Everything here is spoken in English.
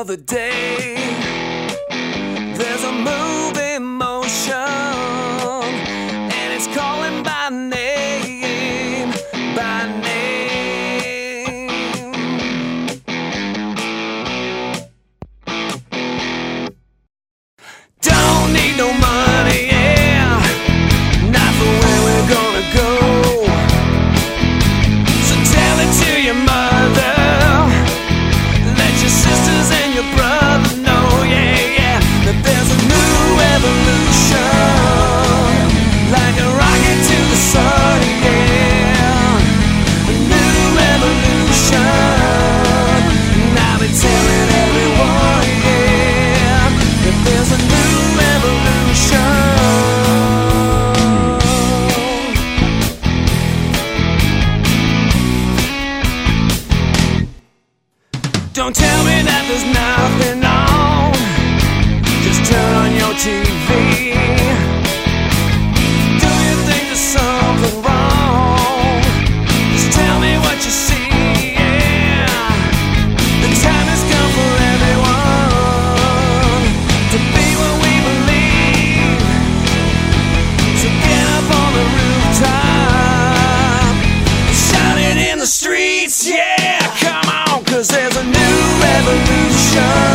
other day. There's a move in motion, and it's calling by name, by name. Don't need no money, yeah, not for where we're gonna go. So tell it to your mother, let your sisters and your brother know, yeah, yeah, that there's a new evolution, like a rocket to the sun, yeah, a new evolution. And I've been telling everyone, yeah, that there's a new evolution. Don't tell me that there's nothing on, just turn on your TV. Do you think there's something wrong? Just tell me what you see, yeah. The time has come for everyone to be what we believe. So get up on the rooftop and shout it in the streets, yeah. Come on, 'cause there's a new revolution.